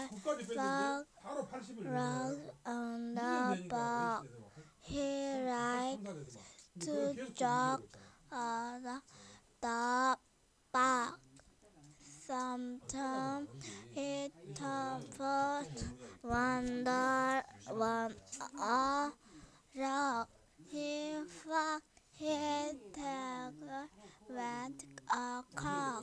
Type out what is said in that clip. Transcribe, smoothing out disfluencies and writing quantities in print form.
frog rose on the box. He likes to jog on the box. Sometimes he tumbles one a rock. He falls, he takes went a cock.